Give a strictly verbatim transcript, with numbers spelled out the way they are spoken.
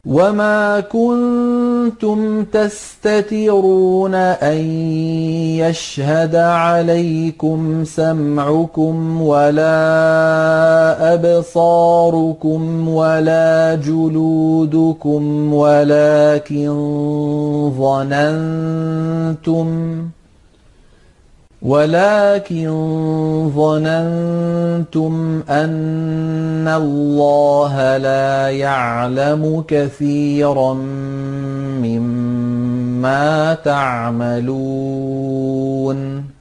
وما كنتم تستترون أن يشهد عليكم سمعكم ولا أبصاركم ولا جلودكم ولكن ظننتم ولكن ظننتم أن الله لا يعلم كثيرا مما تعملون